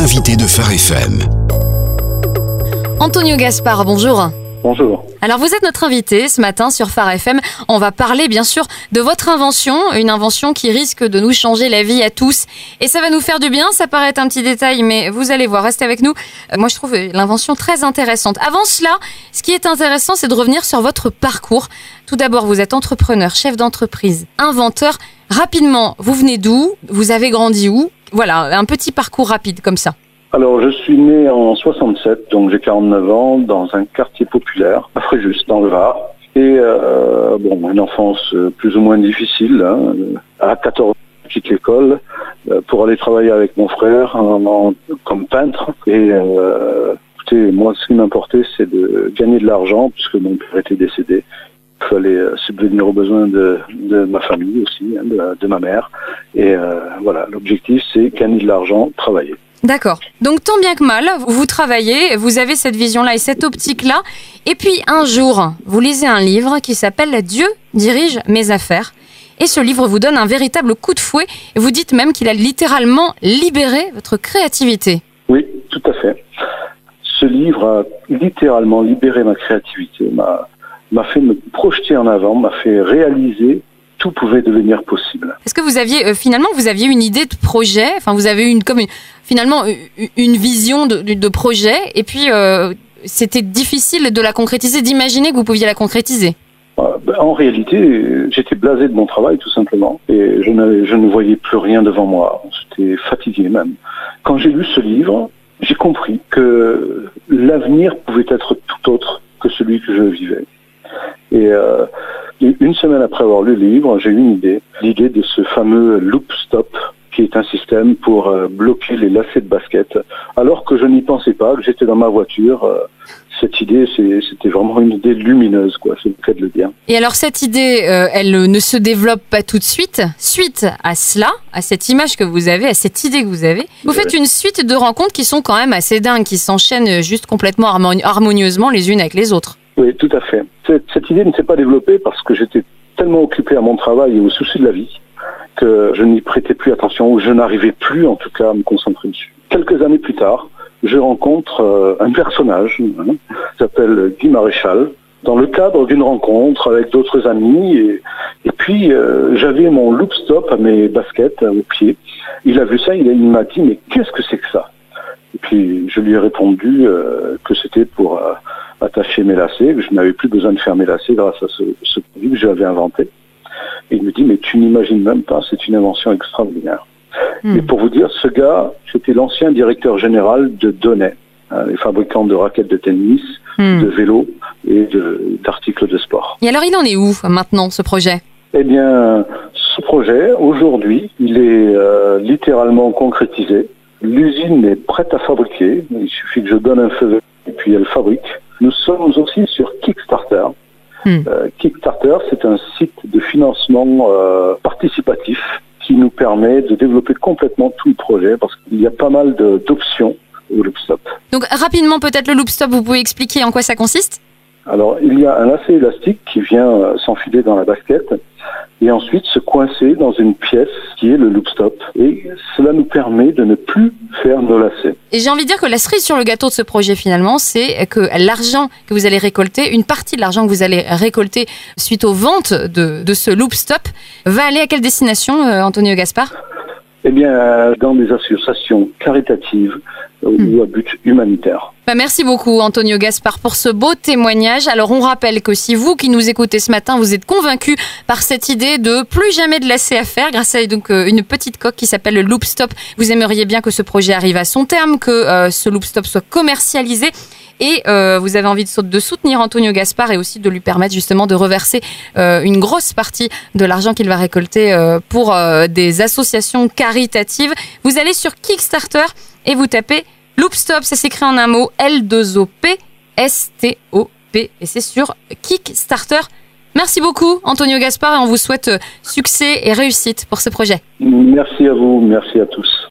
l'invité de Phare FM. Antonio Gaspard, bonjour. Bonjour. Alors vous êtes notre invité ce matin sur Phare FM. On va parler bien sûr de votre invention, une invention qui risque de nous changer la vie à tous. Et ça va nous faire du bien, ça paraît être un petit détail, mais vous allez voir, restez avec nous. Moi je trouve l'invention très intéressante. Avant cela, ce qui est intéressant, c'est de revenir sur votre parcours. Tout d'abord, vous êtes entrepreneur, chef d'entreprise, inventeur. Rapidement, vous venez d'où? Vous avez grandi où? Voilà, un petit parcours rapide comme ça. Alors, je suis né en 67, donc j'ai 49 ans, dans un quartier populaire, à Fréjus, dans le Var. Et une enfance plus ou moins difficile. À 14 ans, je quitte l'école pour aller travailler avec mon frère comme peintre. Et écoutez, moi, ce qui m'importait, c'est de gagner de l'argent, puisque mon père était décédé. Il fallait subvenir aux besoins de ma famille aussi, de ma mère. Et voilà, l'objectif, c'est gagner de l'argent, travailler. D'accord. Donc tant bien que mal, vous travaillez, vous avez cette vision-là et cette optique-là. Et puis un jour, vous lisez un livre qui s'appelle « Dieu dirige mes affaires ». Et ce livre vous donne un véritable coup de fouet. Et vous dites même qu'il a littéralement libéré votre créativité. Oui, tout à fait. Ce livre a littéralement libéré ma créativité, m'a fait me projeter en avant, m'a fait réaliser tout pouvait devenir possible. Est-ce que vous aviez finalement une idée de projet? Enfin, vous avez une vision de projet, et puis c'était difficile de la concrétiser, d'imaginer que vous pouviez la concrétiser. En réalité, j'étais blasé de mon travail tout simplement, et je ne voyais plus rien devant moi. J'étais fatigué même. Quand j'ai lu ce livre, j'ai compris que l'avenir pouvait être tout autre que celui que je vivais. Et une semaine après avoir lu le livre, j'ai eu l'idée de ce fameux loop stop, qui est un système pour bloquer les lacets de basket. Alors que je n'y pensais pas, que j'étais dans ma voiture, cette idée, c'était vraiment une idée lumineuse, quoi, c'est le cas de le dire. Et alors cette idée, elle ne se développe pas tout de suite. Suite à cela, à cette image que vous avez, à cette idée que vous avez, vous faites une suite de rencontres qui sont quand même assez dingues, qui s'enchaînent juste complètement harmonieusement les unes avec les autres. Oui, tout à fait. Cette idée ne s'est pas développée parce que j'étais tellement occupé à mon travail et aux soucis de la vie que je n'y prêtais plus attention, ou je n'arrivais plus en tout cas à me concentrer dessus. Quelques années plus tard, je rencontre un personnage qui s'appelle Guy Maréchal dans le cadre d'une rencontre avec d'autres amis, et puis j'avais mon loop stop à mes baskets au pied. Il a vu ça, il m'a dit « mais qu'est-ce que c'est que ça ?» Et puis je lui ai répondu que c'était pour attacher mes lacets, que je n'avais plus besoin de faire mes lacets grâce à ce produit que j'avais inventé. Et il me dit, mais tu n'imagines même pas, c'est une invention extraordinaire. Et pour vous dire, ce gars, c'était l'ancien directeur général de Donnet, les fabricants de raquettes de tennis, de vélos et d'articles de sport. Et alors il en est où maintenant, ce projet? Eh bien, ce projet, aujourd'hui, il est littéralement concrétisé. L'usine est prête à fabriquer, il suffit que je donne un feu vert et puis elle fabrique. Nous sommes aussi sur Kickstarter. Kickstarter, c'est un site de financement participatif qui nous permet de développer complètement tout le projet parce qu'il y a pas mal d'options au Loop Stop. Donc rapidement, peut-être le Loop Stop, vous pouvez expliquer en quoi ça consiste? Alors, il y a un lacet élastique qui vient s'enfiler dans la basket et ensuite se coincer dans une pièce qui est le Loop Stop. Et cela nous permet de ne plus faire nos lacets. Et j'ai envie de dire que la cerise sur le gâteau de ce projet, finalement, c'est que l'argent que vous allez récolter, une partie de l'argent que vous allez récolter suite aux ventes de ce Loop Stop, va aller à quelle destination, Antonio Gaspard? Eh bien, dans des associations caritatives ou à but humanitaire. Merci beaucoup, Antonio Gaspard, pour ce beau témoignage. Alors, on rappelle que si vous qui nous écoutez ce matin, vous êtes convaincu par cette idée de plus jamais de lacets à faire, grâce à donc une petite coque qui s'appelle le Loop Stop, vous aimeriez bien que ce projet arrive à son terme, que ce Loop Stop soit commercialisé. Et vous avez envie de soutenir Antonio Gaspard et aussi de lui permettre justement de reverser une grosse partie de l'argent qu'il va récolter pour des associations caritatives. Vous allez sur Kickstarter et vous tapez Loop Stop, ça s'écrit en un mot, L2OP STOP, et c'est sur Kickstarter. Merci beaucoup Antonio Gaspard et on vous souhaite succès et réussite pour ce projet. Merci à vous, merci à tous.